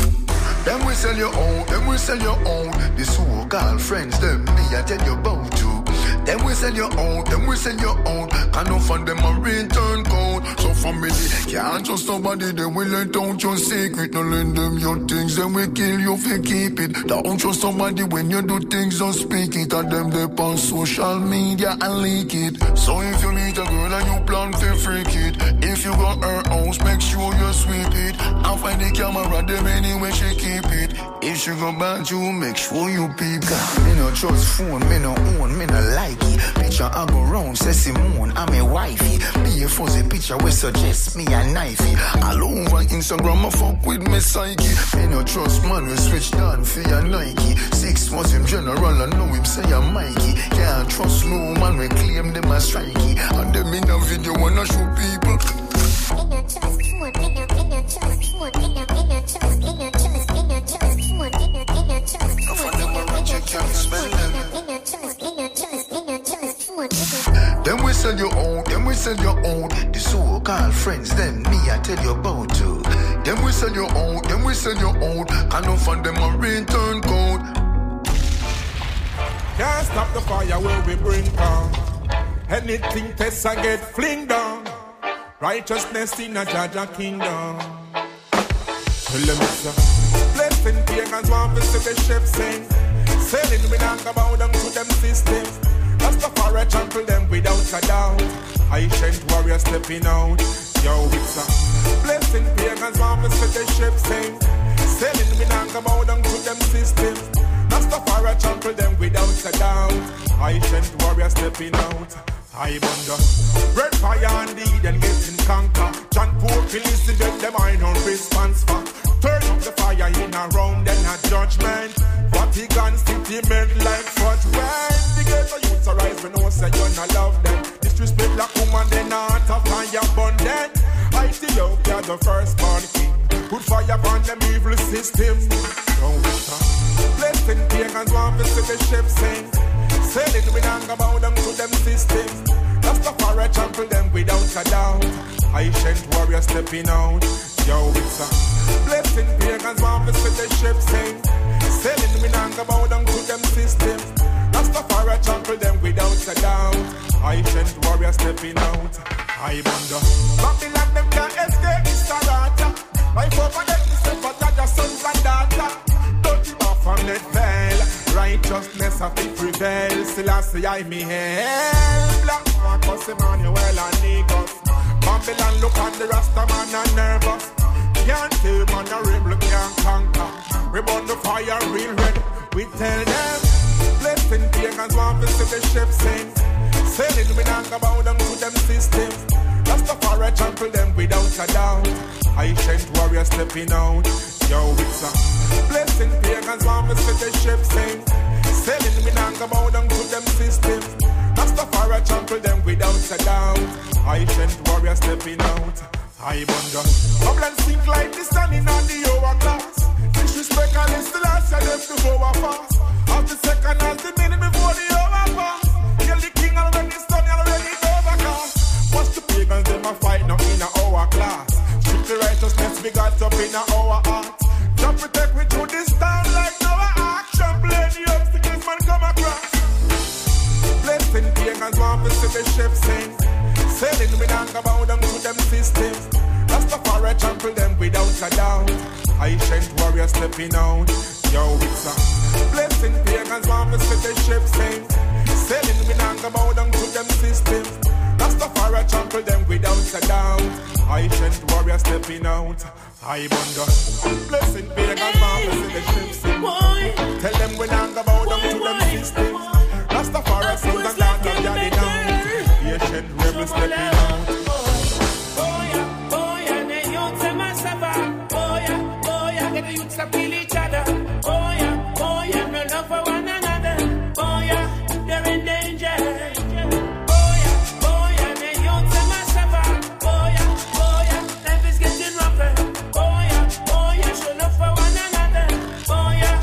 Them we sell your own, them we sell your own. The so-called friends, them me I tell you about to. Them we sell your own, them we sell your own. Can't no find them a return code. So family, can't trust somebody, they will let out your secret. No lend them your things, then we kill you if you keep it. Don't trust somebody when you do things, don't speak it. And them they on social media and leak it. So if you meet a girl and you plan to freak it, if you got her house, make sure you sweep it. And find the camera, them anyway she keep it. If she go back you, make sure you peep. Me no trust phone, me no own, me no like it. Picture I go round, say Simone, I'm a wifey. Be a fuzzy picture we suggest me a knifey. All over Instagram I fuck with me psyche. Me no trust man, we switch down for your Nike. 6 months him general, I know him say I'm Mikey. Can't trust no man, we claim them as strikey. And them in a video wanna show people. Me no trust phone, me no trust phone, me no trust, me no trust, me no trust phone, me no trust phone, me no trust phone, me no trust, me no trust, me no trust phone. Them we sell your own, them we sell your own. The so-called friends, them me I tell you about to. Them we sell your own, them we sell your own. Can't no find them a return code. Can't stop the fire where we bring down. Anything tests and get fling down. Righteousness in a Jaja kingdom. Tell them it's a blessing pagans want to see the chef sing. Selling we not about them to them systems. That's the far trample them without a doubt. Ancient warriors stepping out. Yo, it's a blessing pagans want to see the chef sing. Selling we not about them to them systems. That's the far trample them without a doubt. Ancient warriors stepping out. I wonder, red fire and deed and getting conquer. John Pope listen them I no response for. Turn up the fire in a round and a judgment. Vatican City made like fudge. When the ghetto youths arise, we know say you not love them. Disrespect black woman, they not a fire abundant. Ethiopia the first born king. Put fire upon them evil system. Don't stop. Blessing pagans want to see the ship sing. Selling we don't bow down to them systems. That's the far trample them without a doubt. Ancient warriors stepping out. Yo, it's a blessing pagans want to see the ship sing. Selling we don't bow down to them systems. That's the far trample them without a doubt. Ancient warriors stepping out. I wonder, Babylon them can't escape this Sarata. My father them is the father, sons and daughter. Don't give off on that veil. Righteousness of it prevail. Still I say I me hell. Black Marcus, Emmanuel and Negos. Babylon look on the Rasta man and nervous. Can't kill man a rebel, can't conquer. We burn the fire real red. We tell them blessing pagans want to see the ship sing. Selling we not bow down to them systems. That's the far trample them without a doubt. Ancient warriors stepping out. Yo, it's a blessing pagans want to see the ship sing. Selling we not bow down to them systems. That's the far trample them without a doubt. Ancient warriors stepping out. I wonder, Babylon sink like the sun in on the hourglass. disrespect and it's the last of them to go fast. Of the second and the minute before the hour pass. Kill the king already done, already overcast. Watch the pagans, them a fight now in our class. Strictly righteousness we got up in our heart. Just protect me through this town like no action. Play the obstacles man come across. Blessing pagans want to see the ship sing. Sailing with anger bow them to them systems. Rastafari trample them without a doubt. Ancient warriors stepping out. Yo, it's a blessing pagans want to see the ship sing. Sailing with anger bow them to them systems. Rastafari trample them without a doubt. Ancient warriors stepping out. I wonder, blessing pagans want to see the ship sing. Tell them when anger bow them to them systems. Rastafari sons and daughters of Yadi down. Ancient rebels stepping out. Oh yeah, the youths them a suffer. Oh yeah, get the youths to kill each other. Oh yeah, no love for one another. Oh yeah, they're in danger. Oh yeah, the youths them a suffer. Oh yeah, life is getting rougher. Oh yeah, show love for one another. Oh yeah.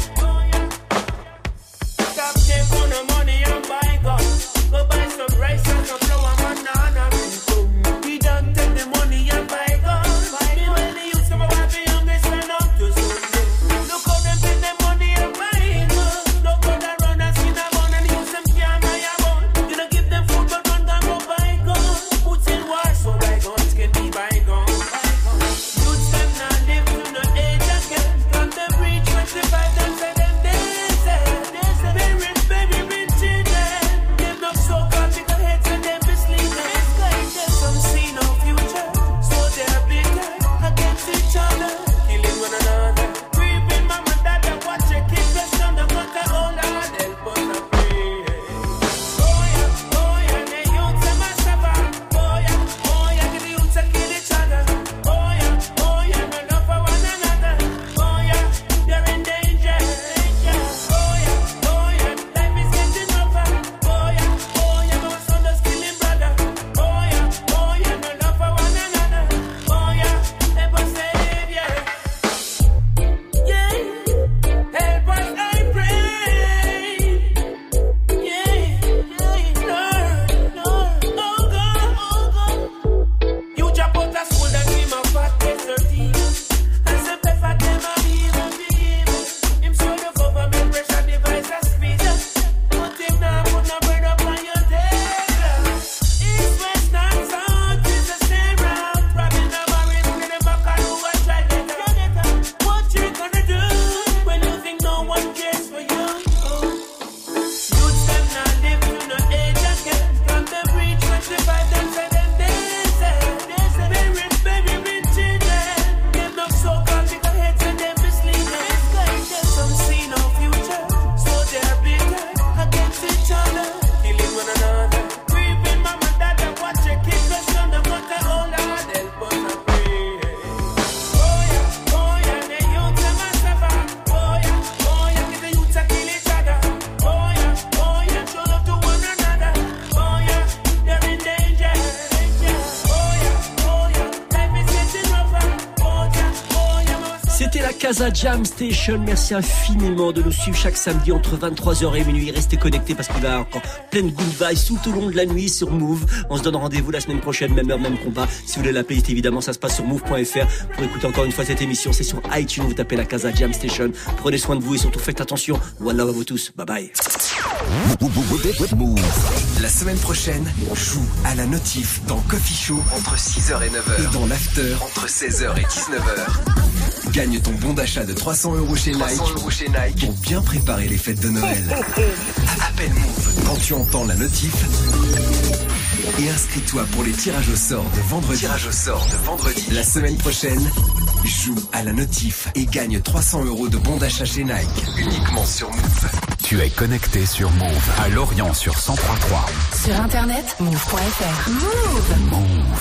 Stop taking no money and buy guns. Go buy some rice and some flour, banana. We don't take the money and buy guns. When the youth some of the youngest stand up to Sunday. Look how them take the money and buy guns. Look how they run and skin a bun and use them can't buy a bun. You don't give them food but run down go buy guns. Put in war so bygones can be bygones. Youths them not live to no age again. From the breach 25 them say them they say very rich children. Them not so called because heads and them be sleeping. There's some see no future, so they're bitter against each other, killing one another. Creeping mama dada, watch your kids rest on the gutter. Oh Lord, help us to pray. Oh yeah, the youths them a suffer. Oh yeah, get the youths to kill each other. Oh yeah, no love for one another. Oh yeah, they're in danger. Oh yeah, life is getting rougher. Oh yeah, my son does killing brother. Oh yeah, no love for one another. Oh yeah, help us save, yeah. Help us, I pray. Oh God. You jump out of school and dream of fat deserty. And say play for them and be. Him show the government pressure device a squeeze. But him now put no bread up on your table. East, west, north, south is the same route. Robbing the barrels, get them back and who a try get her. What you gonna do when you think no one cares for you? Youths them not live to no age again. From the breach 25 them say them they say very rich children. Them not so called because heads and them be sleeping. There's some see no future, so they're bitter against each other, killing one another. Creeping mama dada, watch your kids rest on the gutter. Oh Lord, help us to pray. Oh yeah, the youths them a suffer. Oh yeah, get the youths to kill each other. Oh yeah, show love to one another. Oh yeah, they're in danger. Oh yeah, life is getting rougher. Oh yeah, my son. C'était la Casa Jam Station. Merci infiniment de nous suivre chaque samedi entre 23h et minuit. Restez connectés parce qu'il y a encore plein de good vibes tout au long de la nuit sur Move. On se donne rendez-vous la semaine prochaine, même heure, même combat. Si vous voulez la playlist, évidemment, ça se passe sur move.fr. Pour écouter encore une fois cette émission, c'est sur iTunes. Vous tapez la Casa Jam Station. Prenez soin de vous et surtout faites attention. One love à vous tous. Bye bye. Move. La semaine prochaine, joue à la notif dans Coffee Show entre 6h et 9h et dans l'after entre 16h et 19h. Gagne ton bon d'achat de 300 € chez Nike pour bien préparer les fêtes de Noël. Appelle Move quand tu entends la notif et inscris-toi pour les tirages au sort de vendredi. La semaine prochaine, joue à la notif et gagne 300 € de bon d'achat chez Nike uniquement sur Move. Tu es connecté sur Move à Lorient sur 103.3. Sur internet, move.fr. Move.